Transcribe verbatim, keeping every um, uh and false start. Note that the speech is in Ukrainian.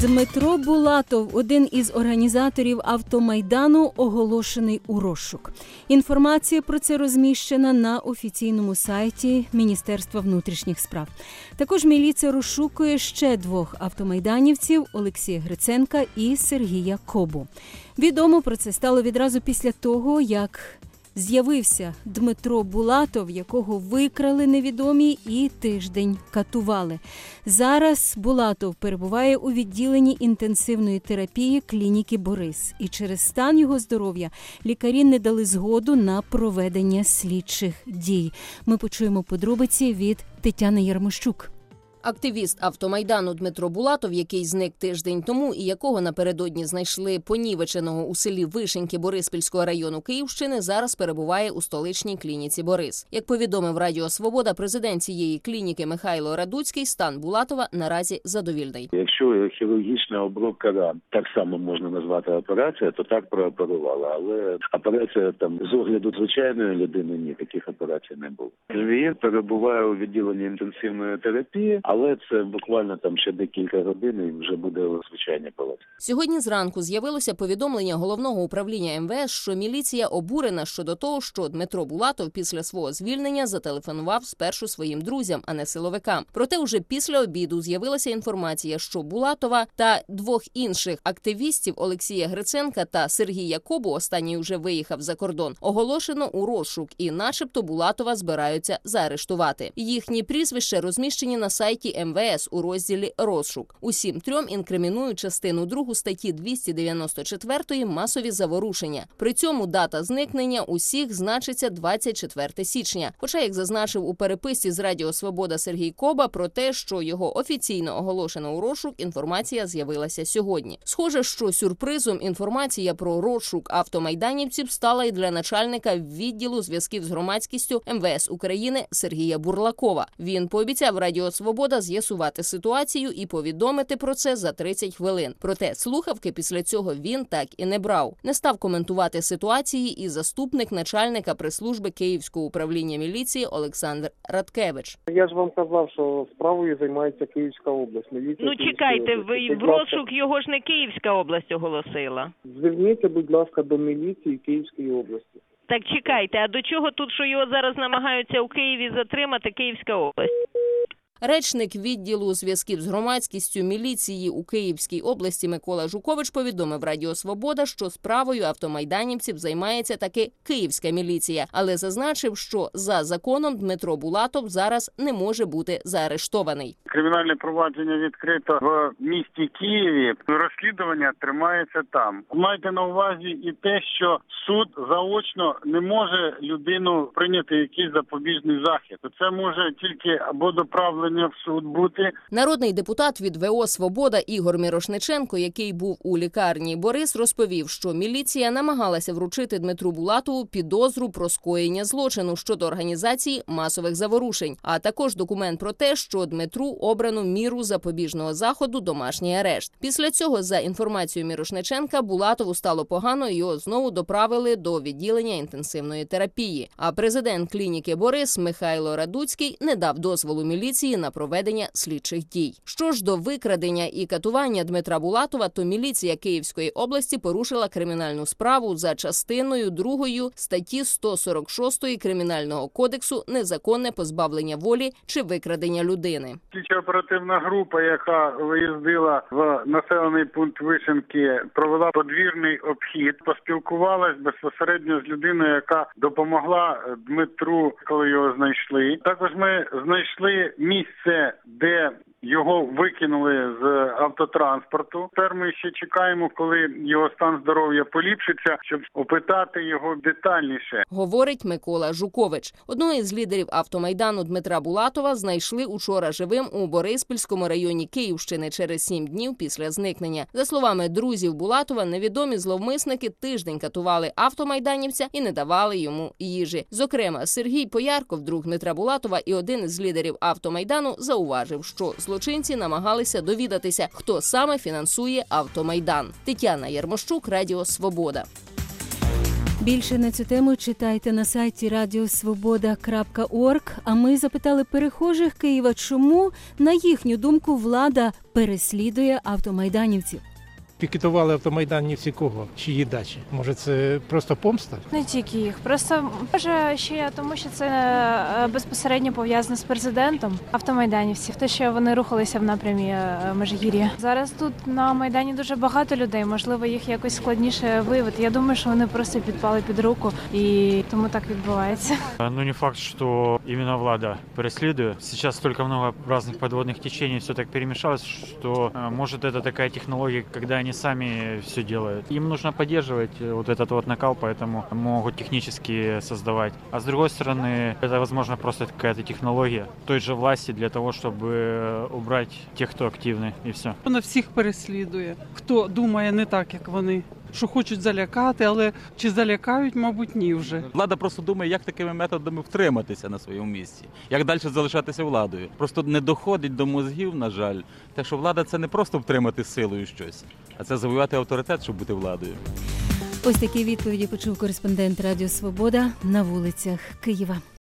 Дмитро Булатов, один із організаторів автомайдану, оголошений у розшук. Інформація про це розміщена на офіційному сайті Міністерства внутрішніх справ. Також міліція розшукує ще двох автомайданівців – Олексія Гриценка і Сергія Кобу. Відомо про це стало відразу після того, як з'явився Дмитро Булатов, якого викрали невідомі і тиждень катували. Зараз Булатов перебуває у відділенні інтенсивної терапії клініки «Борис». І через стан його здоров'я лікарі не дали згоду на проведення слідчих дій. Ми почуємо подробиці від Тетяни Ярмощук. Активіст автомайдану Дмитро Булатов, який зник тиждень тому і якого напередодні знайшли понівеченого у селі Вишеньки Бориспільського району Київщини, зараз перебуває у столичній клініці «Борис». Як повідомив Радіо Свобода, президент цієї клініки Михайло Радуцький, стан Булатова наразі задовільний. Якщо хірургічна обробка ран, так само можна назвати операція, то так прооперувала. Але операція там з огляду звичайної людини, ні, таких операцій не було. Він перебуває у відділенні інтенсивної терапії, але це буквально там ще декілька годин і вже буде у звичайній палаті. Сьогодні зранку з'явилося повідомлення Головного управління ем ве ес, що міліція обурена щодо того, що Дмитро Булатов після свого звільнення зателефонував спершу своїм друзям, а не силовикам. Проте уже після обіду з'явилася інформація, що Булатова та двох інших активістів Олексія Гриценка та Сергія Кобу, останній уже виїхав за кордон, оголошено у розшук і начебто Булатова збираються заарештувати. Їхні прізвища розміщені на сайті ем ве ес у розділі «Розшук». Усім трьом інкримінують частину другу статті двісті дев'яносто чотири «Масові заворушення». При цьому дата зникнення усіх значиться двадцять четверте січня. Хоча, як зазначив у переписці з Радіо Свобода Сергій Коба про те, що його офіційно оголошено у розшук, інформація з'явилася сьогодні. Схоже, що сюрпризом інформація про розшук автомайданівців стала і для начальника відділу зв'язків з громадськістю ем ве ес України Сергія Бурлакова. Він пообіцяв Радіо Свобода з'ясувати ситуацію і повідомити про це за тридцять хвилин. Проте слухавки після цього він так і не брав. Не став коментувати ситуації і заступник начальника прес-служби Київського управління міліції Олександр Радкевич. Я ж вам казав, що справою займається Київська область. Міліція ну чекайте, ви в розшук його ж не Київська область оголосила. Зверніться, будь ласка, до міліції Київської області. Так чекайте, а до чого тут, що його зараз намагаються у Києві затримати, Київська область? Речник відділу зв'язків з громадськістю міліції у Київській області Микола Жукович повідомив Радіо Свобода, що справою автомайданівців займається таки Київська міліція, але зазначив, що за законом Дмитро Булатов зараз не може бути заарештований. Кримінальне провадження відкрито в місті Києві, розслідування тримається там. Майте на увазі і те, що суд заочно не може людину прийняти якийсь запобіжний захід. Це може тільки або доправлення в суд бути. Народний депутат від ве о «Свобода» Ігор Мірошниченко, який був у лікарні «Борис», розповів, що міліція намагалася вручити Дмитру Булатову підозру про скоєння злочину щодо організації масових заворушень, а також документ про те, що Дмитру обрано міру запобіжного заходу «домашній арешт». Після цього, за інформацією Мірошниченка, Булатову стало погано і його знову доправили до відділення інтенсивної терапії. А президент клініки «Борис» Михайло Радуцький не дав дозволу міліції на проведення слідчих дій. Що ж до викрадення і катування Дмитра Булатова, то міліція Київської області порушила кримінальну справу за частиною другою статті сто сорок шість Кримінального кодексу «Незаконне позбавлення волі чи викрадення людини». Слідчо-оперативна група, яка виїздила в населений пункт Вишенки, провела подвірний обхід, поспілкувалась безпосередньо з людиною, яка допомогла Дмитру, коли його знайшли. Також ми знайшли місце, де його викинули з автотранспорту. Тепер ми ще чекаємо, коли його стан здоров'я поліпшиться, щоб опитати його детальніше. Говорить Микола Жукович. Одного із лідерів автомайдану Дмитра Булатова знайшли учора живим у Бориспільському районі Київщини через сім днів після зникнення. За словами друзів Булатова, невідомі зловмисники тиждень катували автомайданівця і не давали йому їжі. Зокрема, Сергій Поярков, друг Дмитра Булатова і один із лідерів автомайдану, зауважив, що злочинці намагалися довідатися, хто саме фінансує автомайдан. Тетяна Ярмощук, Радіо Свобода. Більше на цю тему читайте на сайті радіо свобода крапка орг. А ми запитали перехожих Києва, чому, на їхню думку, влада переслідує автомайданівців. Пікетували автомайданівці кого? Чиї дачі? Може, це просто помста? Не тільки їх. Просто, може, ще тому, що це е, безпосередньо пов'язано з президентом автомайданівців, те, що вони рухалися в напрямі е, Межигір'я. Зараз тут на Майдані дуже багато людей, можливо, їх якось складніше виявити. Я думаю, що вони просто підпали під руку, і тому так відбувається. Ну, не факт, что именно влада преследует. Сейчас столько много разных подводных течений, все так перемешалось, что э, может это такая технология, когда они сами все делают. Им нужно поддерживать вот этот вот накал, поэтому могут технически создавать. А с другой стороны, это, возможно, просто какая-то технология той же власти для того, чтобы убрать тех, кто активный, и все. Вона всіх переслідує, хто думає не так, як вони. Що хочуть залякати, але чи залякають, мабуть, ні вже. Влада просто думає, як такими методами втриматися на своєму місці, як далі залишатися владою. Просто не доходить до мозгів, на жаль, те, що влада – це не просто втримати силою щось, а це завоювати авторитет, щоб бути владою. Ось такі відповіді почув кореспондент Радіо Свобода на вулицях Києва.